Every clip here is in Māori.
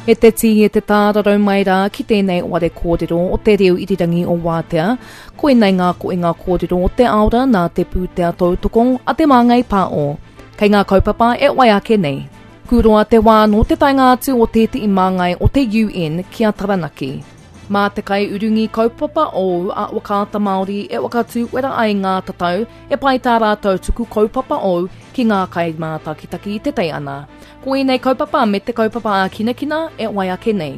E te ti e te tārarau mai rā ki tēnei ware kōrero o te reo irirangi o Wātea, koe nei ngā kōrero o te aora nā te pūtea tautoko a te māngai pā o. Kei ngā kaupapa e wai ake nei. Kuroa te wāno te tainga atu o te i māngai o te UN ki a Taranaki. Mā te kai urungi kaupapa o a Wakata Māori e wakatu wera ai ngā tatau e pai tā rātou tuku kaupapa o ki ngā kai mā takitaki te tei ana. Ko nei kaupapa me te kaupapa a kinakina e wai ake nei.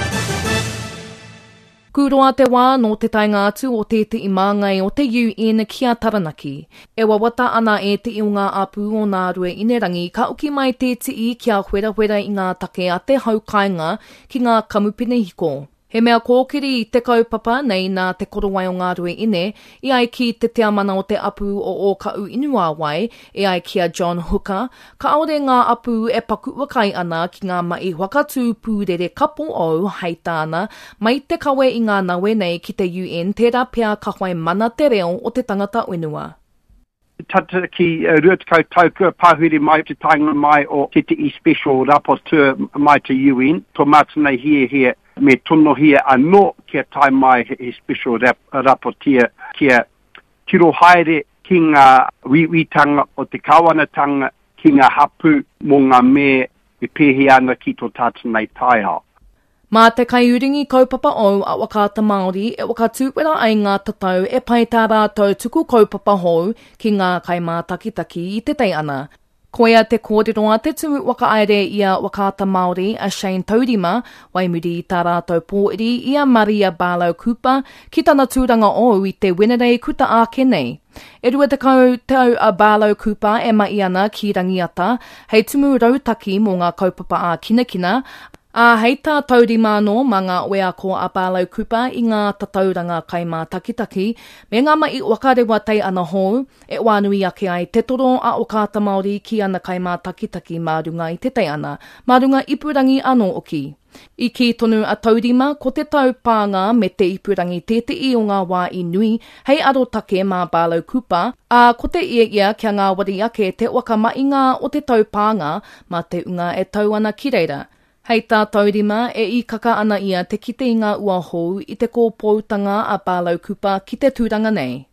Kuroa te wā no te tainga atu o te i māngai o te UN ki a Taranaki. E wawata ana e te iunga apu o ngā rue inerangi ka uki mai te i ki a huera i ngā take a te haukainga ki ngā kamupene hiko. He mea kōkiri i te kaupapa nei nā te korowai o ngā rue ine, i ai ki te mana o te apu o Kau Inua wai, i ai ki a John Hooker, ka aore ngā apu e paku wakai ana ki ngā mai wakatū pūrere kapo au hei tāna, mai te kawe i ngā nawe nei ki te UN tērā pia ka whai mana te reo o te tangata wenua. Tata ki ruatakau taukua pāhuri mai te tainga mai o te special rapporteur mai te UN, tō mātana hie me tono hia anō kia tai mai he special rapporteur kia tiro haere ki ngā wiwitanga o te kawanatanga ki ngā hapu mō ngā me e pehe ana ki tō tātanei taihao. Mā te kaiuringi kaupapa o a Wakata Māori e wakatūwera ai ngā tatau e pai tā rātou tuku kaupapa hou ki ngā kaimā takitaki i te tei ana. Koea te kōrero te tumu wakaere i a Wakata Māori a Shane Taurima, waimuri i tā rātou pōiri i a Maria Barlow Cooper ki tana tūranga o i te Wenerei kuta ake nei. E rua te tau a Barlow Cooper e mai ana ki rangiata, hei tumu rautaki mō ngā kaupapa a kinakina, a hei tā taurima no ma ngā wea ko a Barlow Cooper i ngā tatauranga kaimā takitaki, me ngā mai wakarewa tei ana hou, e wānui ake ai te toro a Wakata Māori ki ana kaimā takitaki mārunga i te tei ana, mārunga ipurangi anō oki. I ki tonu a taurima, ko te tau pānga me te ipurangi i o ngā wā i nui, hei aro take mā Barlow Cooper, a ko te ia kia ngā wari ake te wakamainga o te tau pānga, ma te unga e tau ana ki reira. Hei tā taurima e I kaka ana ia te kite i ngā ua hou I te kōpoutanga a Barlow Cooper ki te tūranga nei.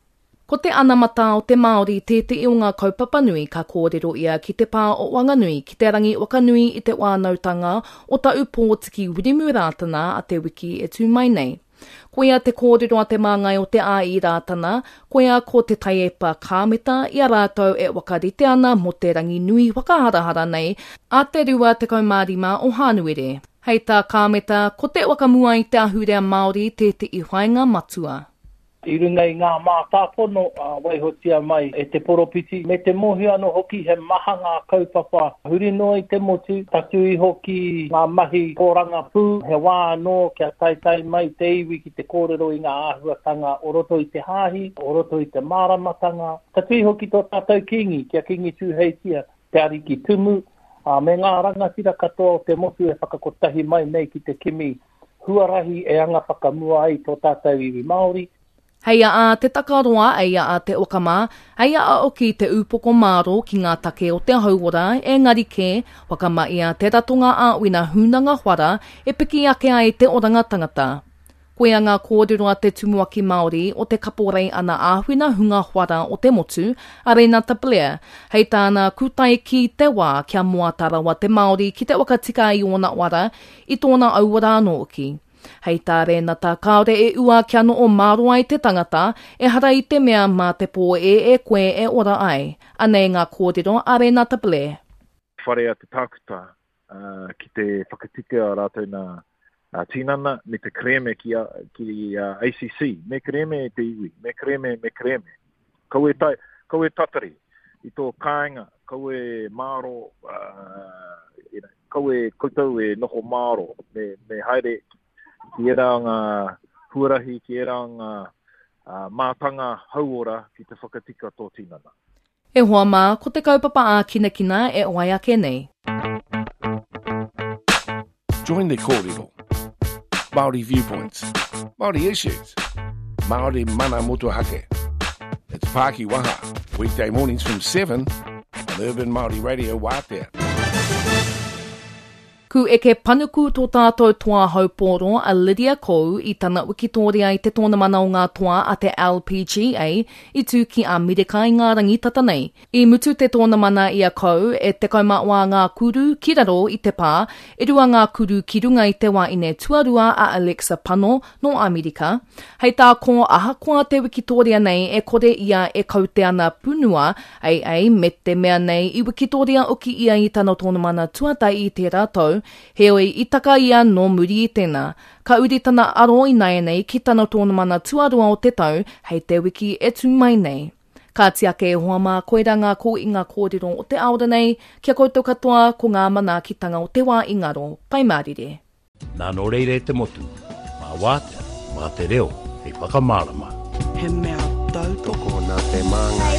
Ko te anamata o te Māori te o ngā kaupapa nui ka kōrero ia ki te pā o Wanganui ki te rangi wakanui I te wānautanga o tau pōtiki wirimu rātana a te wiki e tū mai nei. Koea te kōrero a te māngai o te AI rātana, koea ko te taiepa kāmeta I a rātou e wakarite ana mo te rangi nui wakaharahara nei a te rua te kaumārima o Hānuere. Hei tā kāmeta, ko te wakamua I te ahurea Māori te I whainga matua. I runga I ngā mātāpono waihotia mai e te poropiti. Me te mohi ano hoki he maha ngā kaupapa. Huri no I te motu, tatui hoki ngā mahi kōranga pū. He wā no kia tai mai te iwi ki te kōrero I ngā āhuatanga. O roto I te hāhi, o roto I te māramatanga. Tatui hoki tō tātou kingi, kia kingi tūheitia, te ariki tumu. Me ngā rangatira katoa o te motu e whakakotahi mai nei ki te kimi. Huarahi e anga whakamua ai tō tātou iwi Māori. Heia a te takaroa eia a te okama, heia a oki te upoko māro ki ngā take o te hauora e ngari ke, wakama ia te ratonga a wina hunanga whara e piki ake ai te oranga tangata. Koea ngā kōrero a te tumuaki Māori o te kaporei ana āhuina hunga whara o te motu, a Reina Taplea, hei tāna kutai ki te wā kia mua tarawa te Māori ki te wakatika I ona wara I tōna auara anō oki. Hei tā rena tā kaore e ua kia no o māro ai te tangata, e hara I te mea mā te pō e koe e ora ai. Anei ngā kōrero a Reina Taplea. Whare a te tākuta ki te whakatike a rātou nā tīnana me te kreme ki ACC. Me kreme e te iwi, me kreme. Kau e tatari I tō kāinga, kau e māro, kau e koutou e noho māro, me haere ki era ngā huarahi, ki era ngā mātanga hauora ki te whakatika tō tinana. E hoa mā, ko te kaupapa a kinakina e oai ake nei. Join the kōrero. Māori viewpoints. Māori issues. Māori mana motuhake. It's Pāki Waha. Weekday mornings from 7 on Urban Māori Radio Wātea. Ku eke panuku tō tātou toa haupōro a Lydia Kou I tana wikitoria I te tōna mana o ngā toa a te LPGA I tū ki a Mirika I ngā rangitata nei. I mutu te tōna mana I a Kou e te kaumāua ngā kuru ki raro I te pā, e rua ngā kuru ki runga I te wā ine tuarua a Alexa Pano no Amerika. Hei tā ko ahakoa te wikitoria nei e kore ia e kaute ana punua, ai me te mea nei I wikitoria uki ia I tana tōna mana tuatai I te rātou, heoi I taka ia no muri I tēnā. Ka uri tana aro I nei nei ki tana tōna mana tuarua o te tau, hei te wiki e tū mai nei. Ka tiake e hoa mā koiranga ko I ngā kōrero o te aora nei, kia koutou katoa ko ngā manaakitanga o te wā I ngaro, pai mārire. Nā no reire te motu, mā wātea, mā te reo, hei whakamārama. He mea tau toko nā te māngai.